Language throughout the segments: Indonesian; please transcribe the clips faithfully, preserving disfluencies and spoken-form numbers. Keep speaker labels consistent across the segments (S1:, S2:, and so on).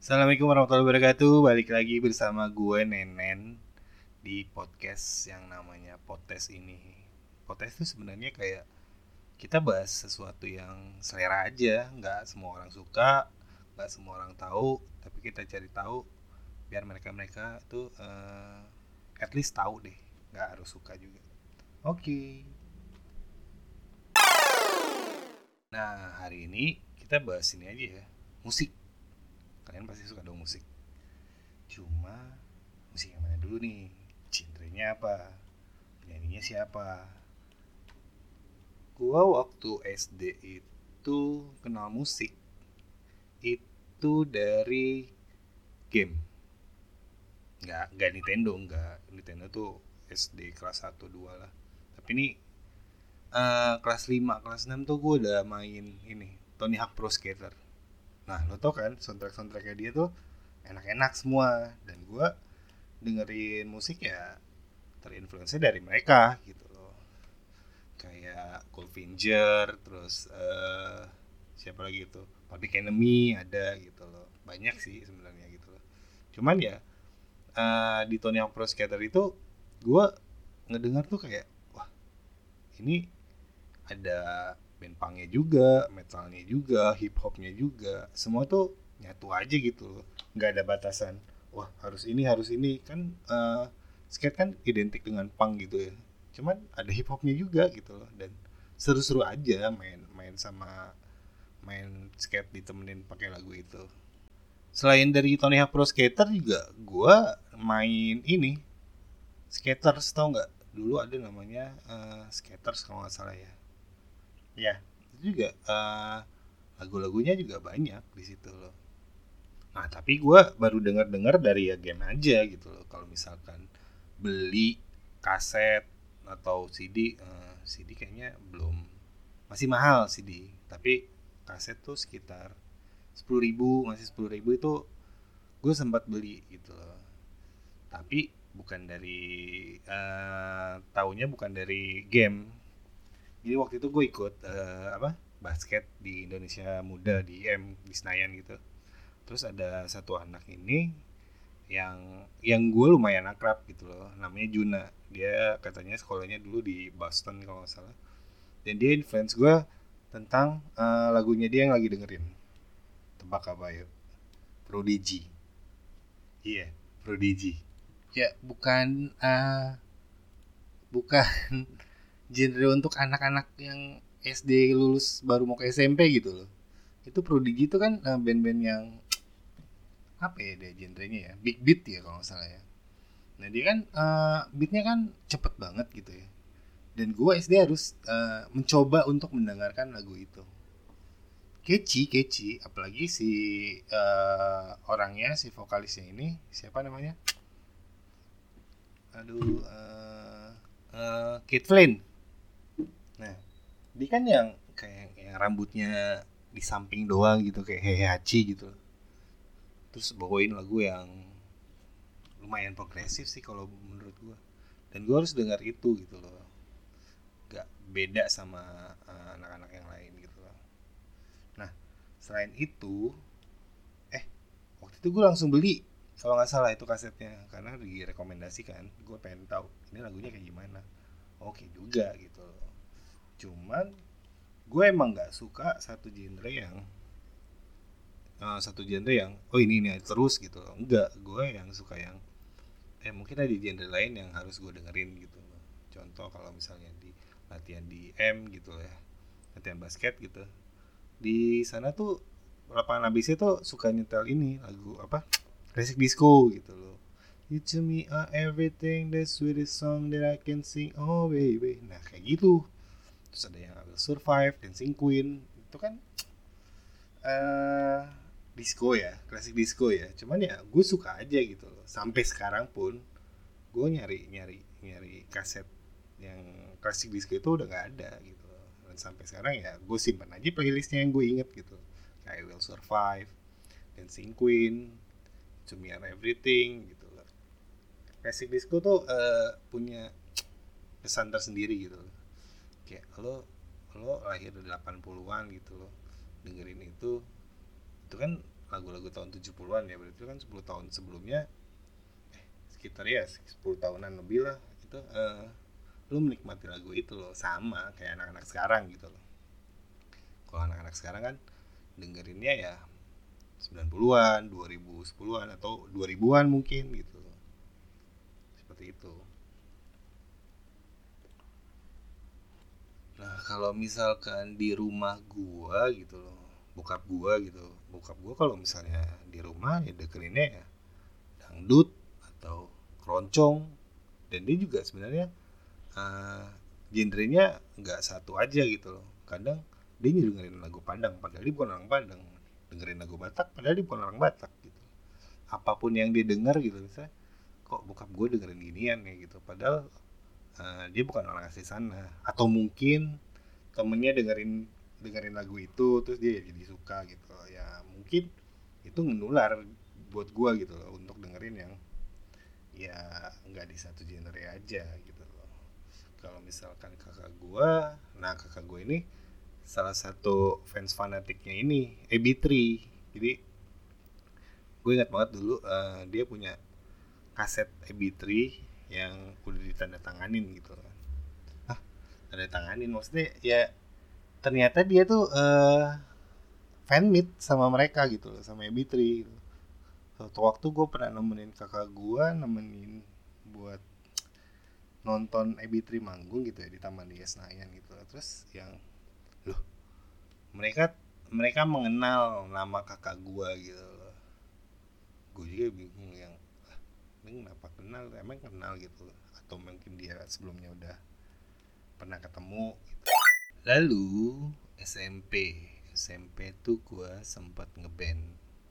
S1: Assalamualaikum warahmatullahi wabarakatuh. Balik lagi bersama gue Nenen di podcast yang namanya Potes ini. Potes itu sebenarnya kayak kita bahas sesuatu yang selera aja, nggak semua orang suka, nggak semua orang tahu, tapi kita cari tahu biar mereka-mereka tuh uh, at least tahu deh, nggak harus suka juga. Oke. Okay. Nah hari ini kita bahas ini aja ya, musik. Kalian pasti suka dong musik. Cuma musik yang mana dulu nih? Genrenya apa? Penyanyinya siapa? Gua waktu S D itu kenal musik itu dari game. Nggak, nggak Nintendo, nggak. Nintendo tuh S D kelas satu dua lah. Tapi ini uh, kelas lima, kelas enam tuh gue udah main ini Tony Hawk Pro Skater. Nah lo tau kan soundtrack-soundtracknya dia tuh enak-enak semua. Dan gue dengerin musik ya terinfluensi dari mereka gitu loh, kayak Goldfinger, terus uh, siapa lagi itu Public Enemy ada gitu loh, banyak sih sebenarnya gitu loh. Cuman ya uh, di Tony Hawk Pro Skater itu gue ngedengar tuh kayak wah ini ada band punknya juga, metalnya juga, hip hopnya juga, semua tuh nyatu aja gitu loh, nggak ada batasan. Wah harus ini harus ini kan uh, skate kan identik dengan punk gitu ya. Cuman ada hip hopnya juga gitu loh, dan seru-seru aja main main sama main skate ditemenin pakai lagu itu. Selain dari Tony Hawk Pro Skater juga gue main ini Skaters, tau nggak? Dulu ada namanya uh, Skaters kalau nggak salah ya. Ya itu juga uh, lagu-lagunya juga banyak di situ loh. Nah tapi gue baru dengar-dengar dari ya game aja gitu loh. Kalau misalkan beli kaset atau C D, uh, C D kayaknya belum, masih mahal C D. Tapi kaset tuh sekitar sepuluh ribu, masih sepuluh ribu itu gue sempat beli gitu loh. Tapi bukan dari uh, taunya bukan dari game. Jadi waktu itu gue ikut uh, apa basket di Indonesia Muda di I M di Senayan gitu. Terus ada satu anak ini yang yang gue lumayan akrab gitu loh, namanya Juna. Dia katanya sekolahnya dulu di Boston kalau nggak salah. Dan dia influence gue tentang uh, lagunya dia yang lagi dengerin. Tebak apa yuk? Prodigy. Iya, yeah, Prodigy. Ya bukan uh, bukan genre untuk anak-anak yang S D lulus baru mau ke S M P gitu loh. Itu Prodigy itu kan uh, band-band yang apa ya dia genrenya ya, big beat ya kalau nggak salah ya. Nah dia kan uh, beatnya kan cepet banget gitu ya. Dan gue S D harus uh, mencoba untuk mendengarkan lagu itu. Catchy, catchy. Apalagi si uh, orangnya, si vokalisnya ini siapa namanya? Aduh, uh, uh, Kate Flynn. Nah dia kan yang kayak yang rambutnya di samping doang gitu kayak Heihachi gitu. Terus bawain lagu yang lumayan progresif sih kalau menurut gue, dan gue harus dengar itu gitu loh, gak beda sama uh, anak-anak yang lain gitu loh. Nah selain itu eh waktu itu gue langsung beli kalau nggak salah itu kasetnya karena direkomendasikan. Gue pengen tahu ini lagunya kayak gimana, oke juga gitu loh. Cuman gue emang nggak suka satu genre yang uh, satu genre yang oh ini ini terus gitu loh. Enggak, gue yang suka yang eh mungkin ada genre lain yang harus gue dengerin gitu. Contoh kalau misalnya di latihan di M gitu ya, latihan basket gitu, di sana tuh lapangan habisnya tuh suka nyetel ini lagu apa classic disco gitu loh. You to me are everything, the sweetest song that I can sing, oh baby. Nah kayak gitu. Terus ada yang I Will Survive, Dancing Queen, itu kan uh, disco ya, klasik disco ya. Cuman ya gue suka aja gitu loh. Sampai sekarang pun gue nyari nyari nyari kaset yang klasik disco itu udah nggak ada gitu loh. Dan sampai sekarang ya gue simpan aja playlistnya yang gue inget gitu. Kayak I Will Survive, Dancing Queen, To Me and Everything gitu loh. Klasik disco tuh uh, punya pesan tersendiri gitu loh. Kayak lo lo lahir di delapan puluhan gitu loh, dengerin itu itu kan lagu-lagu tahun tujuh puluhan ya, berarti kan sepuluh tahun sebelumnya, eh sekitar ya sepuluh tahunan lebih lah itu, uh, lu menikmati lagu itu loh, sama kayak anak-anak sekarang gitu loh. Kalau anak-anak sekarang kan dengerinnya ya sembilan puluhan, dua ribu sepuluhan atau dua ribuan mungkin gitu. Seperti itu. Nah, kalau misalkan di rumah gua gitu loh, bokap gua gitu. Bokap gua kalau misalnya di rumah ya dengerinnya ya dangdut atau keroncong, dan dia juga sebenarnya uh, genrenya nggak satu aja gitu loh. Kadang dia dengerin lagu Padang padahal dia bukan orang Padang, dengerin lagu Batak padahal dia bukan orang Batak gitu. Apapun yang dia denger gitu, misalnya kok bokap gue dengerin ginian kayak gitu, padahal uh, dia bukan orang asli sana, atau mungkin temennya dengerin dengerin lagu itu terus dia jadi suka gitu ya, mungkin itu ngenular buat gue gitu loh, untuk dengerin yang ya nggak di satu genre aja gitu loh. Kalau misalkan kakak gue, nah kakak gue ini salah satu fans fanatiknya ini A B tiga. Jadi gue ingat banget dulu uh, dia punya kaset A B tiga yang udah ditandatanganin gitu kan. Ah, tanda tanganin maksudnya ya, ternyata dia tuh uh, fan meet sama mereka gitu loh, sama A B tiga gitu. Suatu waktu gue pernah nemenin kakak gue, nemenin buat nonton A B tiga manggung gitu ya di Taman Ria Senayan gitu loh. Terus yang loh, mereka mereka mengenal nama kakak gue gitu loh. Gue juga bingung yang ini kenapa kenal, emang kenal gitu loh, atau mungkin dia sebelumnya udah pernah ketemu gitu. Lalu S M P S M P tuh gue sempat ngeband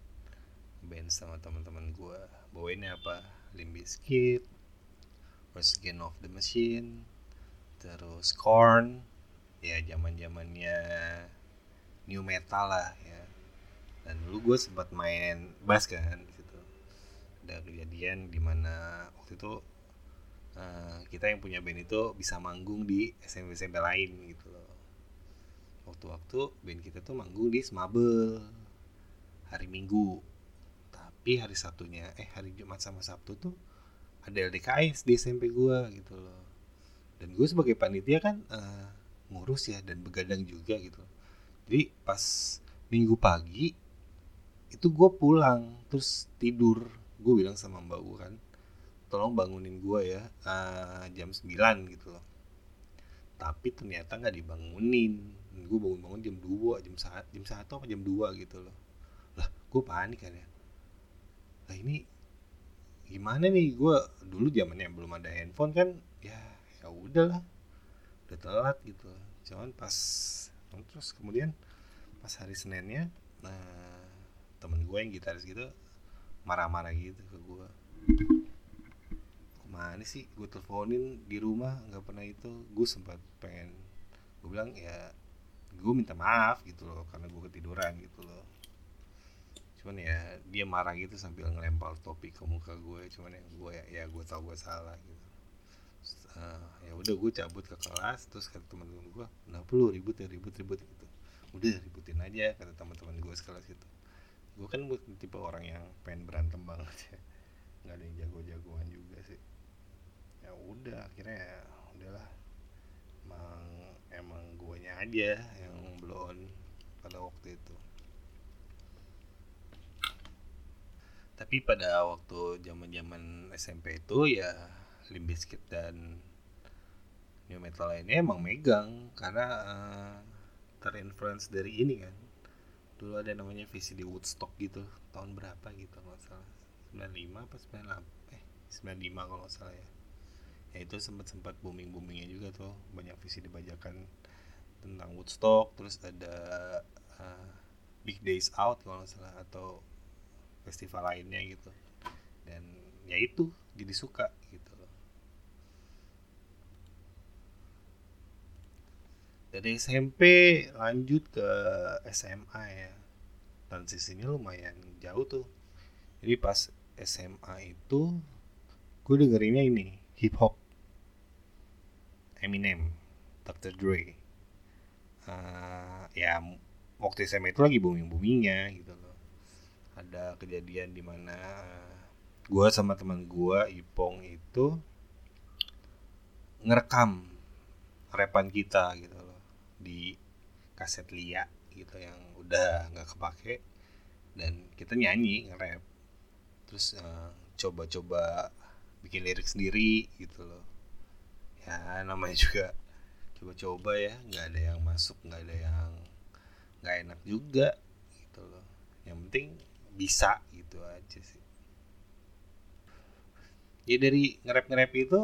S1: band sama teman-teman gue. Bawainnya apa? Limp Bizkit, Rage Against of the Machine, terus Korn, ya zaman-zamannya new metal lah ya. Dan dulu gue sempat main bass kan di situ. Ada kejadian di mana waktu itu uh, kita yang punya band itu bisa manggung di S M P S M P lain gitu loh. Waktu-waktu band kita tuh manggung di Smabel hari Minggu, tapi hari Sabtunya eh hari Jumat sama Sabtu tuh ada L D K S di S M P gue gitu loh. Dan gue sebagai panitia kan uh, ngurus ya dan begadang juga gitu. Jadi pas Minggu pagi itu gue pulang terus tidur. Gue bilang sama mbak gue kan, tolong bangunin gue ya uh, jam sembilan gitu loh. Tapi ternyata gak dibangunin. Gue bangun-bangun jam dua, jam satu, jam satu apa jam dua gitu loh. Lah gue panik kan ya. Lah ini gimana nih, gue dulu zamannya belum ada handphone kan, ya ya udahlah, udah telat gitu. Cuman pas terus kemudian pas hari Seninnya, nah temen gue yang gitaris gitu marah-marah gitu ke gue, kemana sih gue teleponin di rumah nggak pernah itu. Gue sempat pengen, gue bilang ya gue minta maaf gitu loh karena gue ketiduran gitu loh. Cuman ya dia marah gitu sambil ngelempar topi ke muka gue. Cuman ya gue ya, ya gue tau gue salah gitu. Uh, ya udah gue cabut ke kelas. Terus kata teman-teman gue, kenapa lu ribut ya ribut ribut gitu. Udah ributin aja kata teman-teman gue sekelas gitu. Gue kan tipe orang yang pengen berantem banget ya, nggak ada yang jago-jagoan juga sih. Ya udah akhirnya ya udahlah, emang emang guanya aja yang blow on pada waktu itu. Tapi pada waktu zaman-zaman S M P itu ya Limp Bizkit dan new metal lainnya emang megang karena uh, terinfluence dari ini kan. Dulu ada namanya V C D Woodstock gitu, tahun berapa gitu kalau nggak salah, sembilan puluh lima apa sembilan puluh delapan, eh sembilan puluh lima kalau nggak salah ya. Ya itu sempat-sempat booming-boomingnya juga tuh, banyak V C D bajakan tentang Woodstock. Terus ada uh, Big Days Out kalau nggak salah, atau festival lainnya gitu. Dan ya itu jadi suka gitu loh. Dari S M P lanjut ke S M A ya, transisinya lumayan jauh tuh. Jadi pas S M A itu gue dengerinnya ini hip hop, Eminem, dokter Dre. Uh, ya waktu S M A itu lagi booming boomingnya gitu loh. ada kejadian di mana gue sama teman gue Ipong itu ngerekam repan kita gitu loh di kaset Lia gitu yang udah nggak kepake, dan kita nyanyi nge-rap terus uh, coba-coba bikin lirik sendiri gitu loh. Ya namanya juga coba-coba ya, nggak ada yang masuk, nggak ada yang nggak enak juga gitu loh. Yang penting bisa gitu aja sih. Ya dari nge-rap-nge-rap itu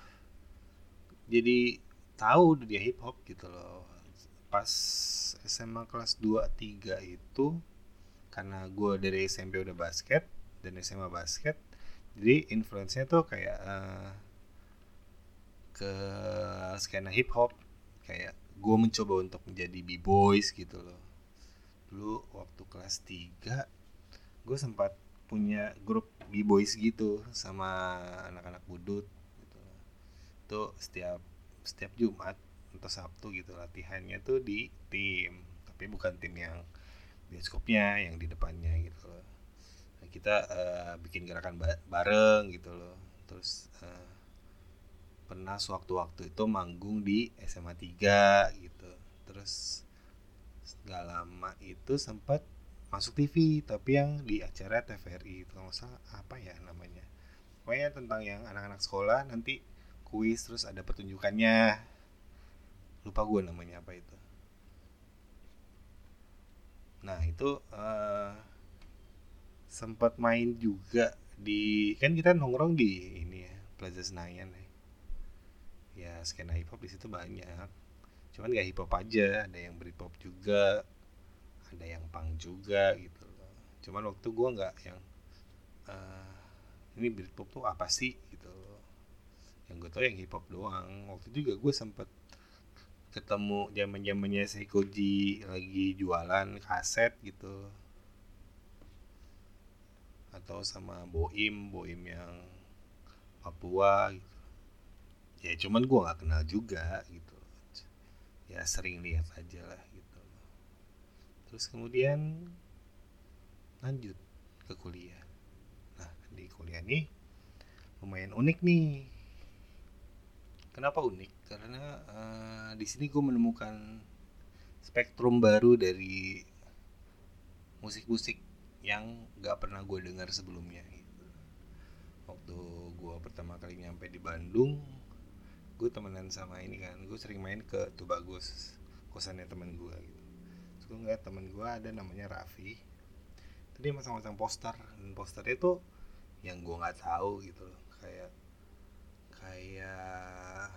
S1: jadi tahu dunia hip hop gitu loh. Pas S M A kelas dua tiga itu karena gue dari S M P udah basket dan S M A basket, jadi influence-nya tuh kayak uh, ke skena hip hop. Kayak gue mencoba untuk menjadi b-boys gitu loh. Dulu waktu kelas tiga gue sempat punya grup b-boys gitu sama anak-anak budut gitu. Itu setiap setiap Jumat atau Sabtu gitu latihannya tuh di tim, tapi bukan tim yang bioskopnya, yang di depannya gitu loh. Nah, kita uh, bikin gerakan bareng gitu loh. Terus uh, pernah sewaktu-waktu itu manggung di S M A tiga gitu. Terus gak lama itu sempat masuk T V, tapi yang di acara T V R I itu nggak salah apa ya namanya. Pokoknya tentang yang anak-anak sekolah nanti kuis terus ada pertunjukannya. Lupa gue namanya apa itu. Nah itu uh, sempat main juga di, kan kita nongkrong di ini ya Plaza Senayan ya. Ya skena hip hop di situ banyak. Cuman gak hip hop aja, ada yang Britpop juga, ada yang punk juga gitu loh. Cuman waktu gue nggak yang uh, ini Britpop tuh apa sih gitu loh. Yang gue tau yang hip hop doang. Waktu itu juga gue sempet ketemu zaman zamannya Seikoji lagi jualan kaset gitu, atau sama Boim Boim yang Papua gitu. Ya cuman gue nggak kenal juga gitu, ya sering lihat aja lah gitu. Terus kemudian lanjut ke kuliah. Nah di kuliah nih lumayan unik nih. Kenapa unik? Karena uh, di sini gue menemukan spektrum baru dari musik-musik yang gak pernah gue dengar sebelumnya gitu. Waktu gue pertama kali nyampe di Bandung, gue temenan sama ini kan, gue sering main ke Tubagus, kosannya temen gue gitu. Terus gue ngeliat temen gue ada namanya Raffi, itu dia masang-masang poster, dan posternya tuh yang gue nggak tahu gitu loh, kayak kayak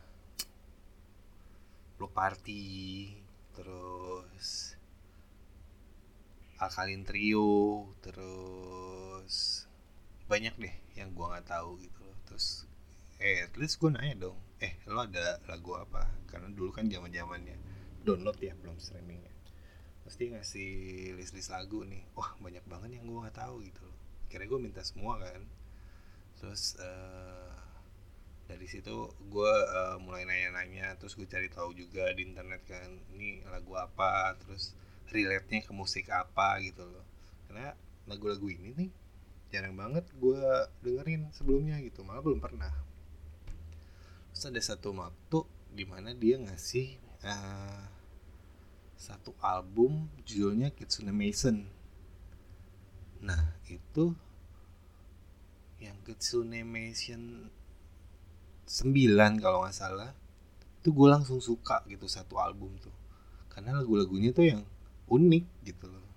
S1: Block Party, terus Alkaline Trio, terus banyak deh yang gue nggak tahu gitu loh. Terus eh at least gue nanya dong, eh lo ada lagu apa, karena dulu kan zaman zamannya download ya, belum streaming ya, pasti ngasih list-list lagu nih. Wah banyak banget yang gue nggak tahu gitu loh, kira gue minta semua kan. Terus uh, dari situ gue uh, mulai nanya-nanya, terus gue cari tahu juga di internet kan, ini lagu apa, terus relate-nya ke musik apa gitu loh. Karena lagu-lagu ini nih jarang banget gue dengerin sebelumnya gitu, malah belum pernah. Terus ada satu waktu dimana dia ngasih uh, satu album judulnya Kitsune Mason. Nah itu yang Kitsune Mason sembilan kalau nggak salah, itu gue langsung suka gitu satu album tuh, karena lagu-lagunya tuh yang unik gitu loh.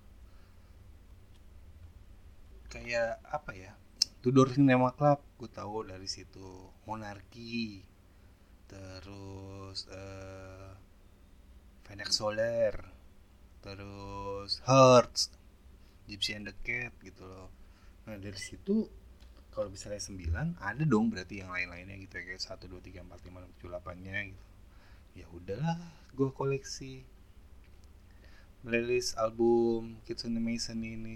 S1: Kayak apa ya, Tudor Cinema Club gue tahu dari situ, Monarki, terus uh, Fennec Soler, terus Hearts, Gypsy and the Cat gitu loh. Nah dari situ kalau misalnya sembilan ada dong berarti yang lain-lainnya gitu ya, kayak satu, dua, tiga, empat, lima, enam, tujuh, delapan-nya gitu. Ya udahlah, gue koleksi playlist album Kitsune Mason ini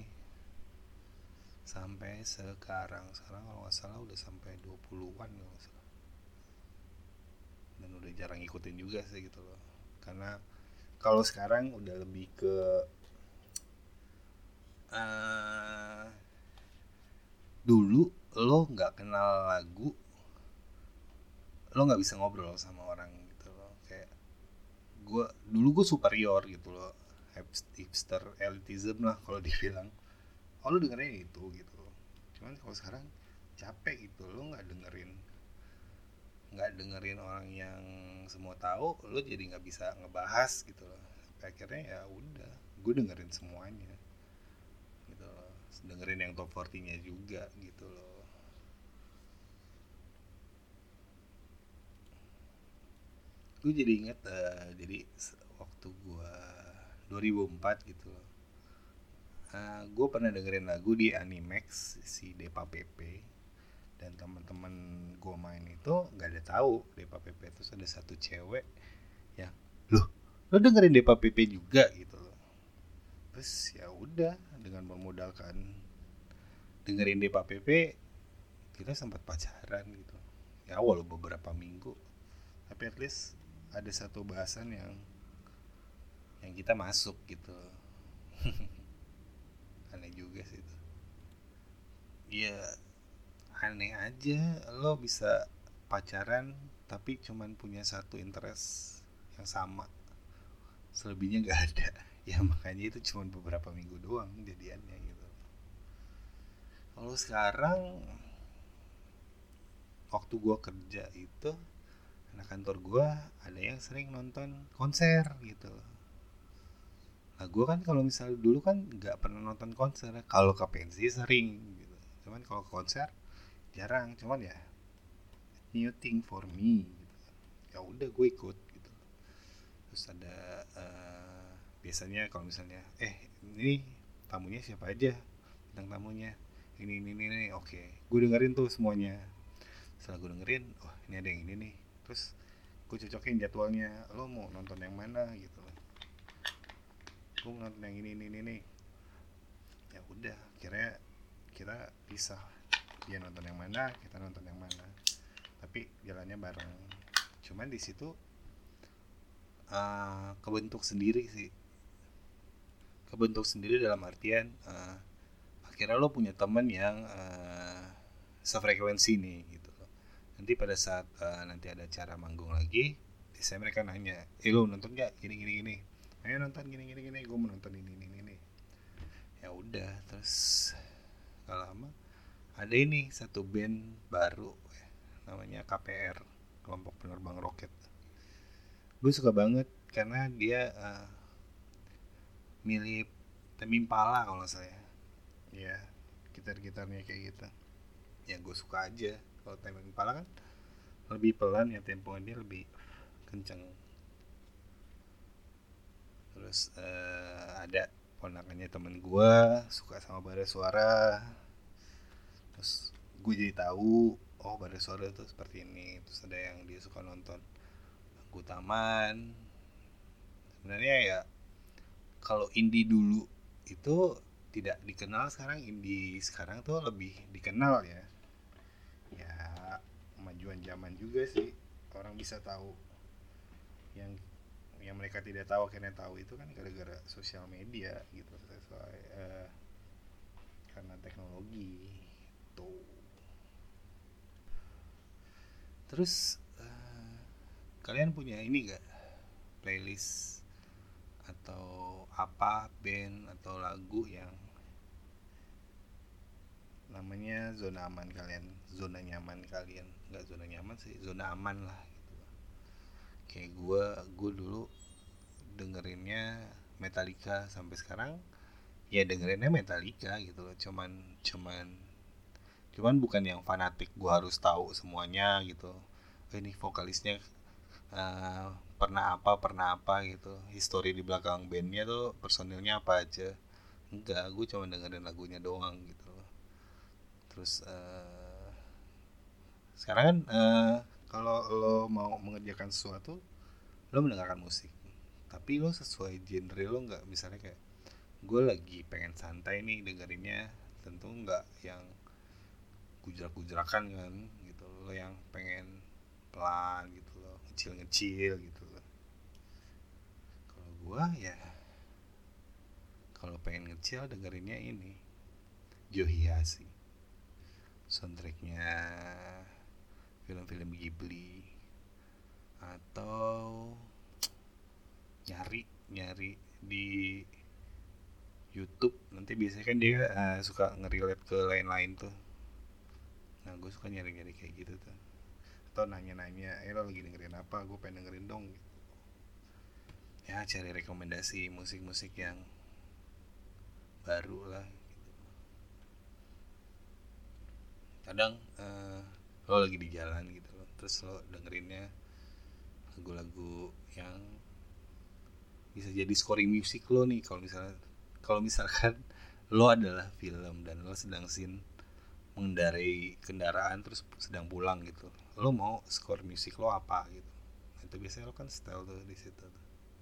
S1: sampai sekarang. Sekarang kalau nggak salah udah sampai dua puluhan kalau nggak salah. Dan udah jarang ikutin juga sih gitu loh. Karena kalau sekarang udah lebih ke uh, dulu lo nggak kenal lagu, lo nggak bisa ngobrol sama orang gitu loh. Kayak gue dulu gue superior gitu loh, hipster elitism lah kalau dibilang. Oh lo dengerin itu gitu loh. Cuman kalau sekarang capek gitu, lo nggak dengerin nggak dengerin orang yang semua tahu, lo jadi nggak bisa ngebahas gitu loh. Sampai akhirnya ya udah, gue dengerin semuanya gitu loh, dengerin yang top empat puluh nya juga gitu loh. Gue jadi inget uh, jadi waktu gue dua ribu empat gitu loh, uh, gue pernah dengerin lagu di Animax si Depa Pepe, dan teman-teman gue main itu nggak ada tahu Depa Pepe. Terus ada satu cewek yang, loh lo dengerin Depa Pepe juga gitu loh. Terus ya udah, dengan memodalkan dengerin Depa Pepe kita sempat pacaran gitu ya, walau beberapa minggu, tapi at least ada satu bahasan yang yang kita masuk gitu. Aneh juga sih itu. Ya aneh aja lo bisa pacaran tapi cuman punya satu interest yang sama, selebihnya nggak ada. Ya makanya itu cuma beberapa minggu doang jadiannya gitu. Kalau sekarang waktu gue kerja itu, anak kantor gue ada yang sering nonton konser gitu. Nah gue kan kalau misalnya dulu kan nggak pernah nonton konser, kalau ke pensi sering gitu, cuman kalau konser jarang. Cuman ya new thing for me gitu. Ya udah gue ikut gitu. Terus ada uh, biasanya kalau misalnya eh ini tamunya siapa aja, bintang tamunya ini ini ini, ini. Oke gue dengerin tuh semuanya. Setelah gue dengerin, oh ini ada yang ini nih, terus gue cocokin jadwalnya, lo mau nonton yang mana gitu. Gue mau nonton yang ini ini ini nih. Ya udah, kira kita pisah, dia nonton yang mana, kita nonton yang mana, tapi jalannya bareng. Cuman di situ uh, kebentuk sendiri sih, kebentuk sendiri dalam artian uh, akhirnya lo punya teman yang uh, sefrekuensi nih gitu loh. Nanti pada saat uh, nanti ada acara manggung lagi, biasanya mereka nanya, eh lo nonton gak gini gini gini, ayo nonton gini gini gini, gue mau nonton ini ini ini. Ya udah, terus gak lama ada ini satu band baru namanya K P R, kelompok penerbang roket. Gue suka banget karena dia uh, milih Temi Impala kalau saya, ya gitar-gitarnya kayak gitu. Ya gue suka aja. Kalau Temi Impala kan lebih pelan ya, temponya dia lebih kenceng. Terus uh, ada ponakannya temen gue suka sama Bara Suara, terus gue jadi tahu oh Bara Suara tuh seperti ini. Terus ada yang dia suka nonton Bangku Taman. Sebenarnya ya kalau indie dulu itu tidak dikenal, sekarang indie sekarang tuh lebih dikenal ya. Ya kemajuan zaman juga sih, orang bisa tahu yang yang mereka tidak tahu akhirnya tahu, itu kan gara-gara sosial media gitu, sesuai uh, karena teknologi tuh. Terus uh, kalian punya ini gak playlist atau apa band atau lagu yang namanya zona aman kalian, zona nyaman kalian? Nggak zona nyaman sih, zona aman lah gitu. Kayak gue gue dulu dengerinnya Metallica, sampai sekarang ya dengerinnya Metallica gitu loh. Cuman cuman cuman bukan yang fanatik gue harus tahu semuanya gitu. Oh, ini vokalisnya uh, pernah apa pernah apa gitu, history di belakang bandnya tuh personilnya apa aja. Enggak, gue cuma dengerin lagunya doang gitu loh. Terus uh, sekarang kan uh, kalau lo mau mengerjakan sesuatu, lo mendengarkan musik, tapi lo sesuai genre lo nggak. Misalnya kayak gue lagi pengen santai nih dengerinnya, tentu nggak yang gujrak-gujrakan kan gitu. Lo yang pengen pelan gitu loh, ngecil-ngecil gitu loh. Kalau gue ya, Kalau pengen nge-chill dengerinnya ini Johihashi, soundtracknya film-film Ghibli. Atau nyari nyari di YouTube, nanti biasanya kan dia uh, suka nge-relate ke lain-lain tuh. Nah gue suka nyari-nyari kayak gitu tuh, atau nanya-nanya, eh lo lagi dengerin apa, gue pengen dengerin dong gitu. Ya cari rekomendasi musik-musik yang baru lah gitu. Kadang uh, lo lagi di jalan gitu loh, terus lo dengerinnya lagu-lagu yang bisa jadi scoring musik lo nih. Kalau misalnya kalau misalkan lo adalah film dan lo sedang scene mengendarai kendaraan terus sedang pulang gitu, lo mau skor musik lo apa gitu. Nah, itu biasanya lo kan style tuh di situ tuh.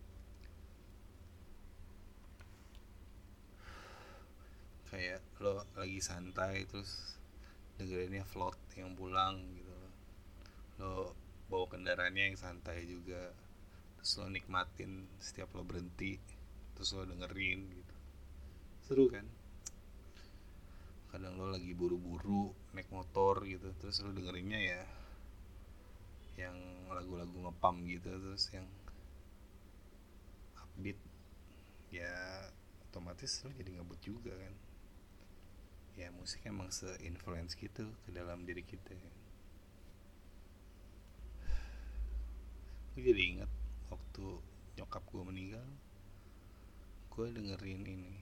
S1: Kayak lo lagi santai terus dengerinnya float yang pulang gitu, lo bawa kendaraannya yang santai juga, terus lo nikmatin setiap lo berhenti, terus lo dengerin gitu, seru kan. Kadang lo lagi buru-buru naik motor gitu, terus lo dengerinnya ya yang lagu-lagu ngepam gitu, terus yang upbeat, ya otomatis lo jadi ngebut juga kan. Ya musik emang se-influence gitu ke dalam diri kita. Gue jadi inget waktu nyokap gue meninggal, gue dengerin ini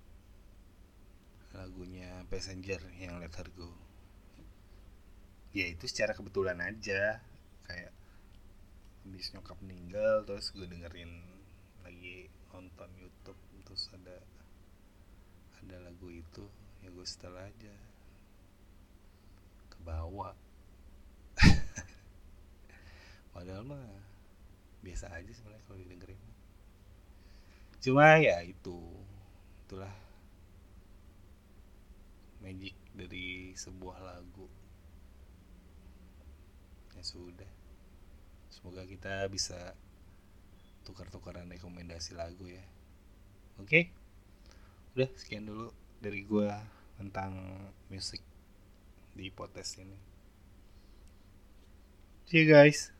S1: lagunya Passenger yang Let Her Go. Ya itu secara kebetulan aja, kayak habis nyokap meninggal terus gue dengerin lagi nonton YouTube, terus ada ada lagu itu, ya gue setel aja, ke bawah. Padahal mah biasa aja sebenarnya kalau didengerin, cuma ya itu itulah magic dari sebuah lagu. Ya sudah, semoga kita bisa tukar-tukaran rekomendasi lagu ya. Oke, udah sekian dulu dari gue tentang musik di podcast ini. See you guys.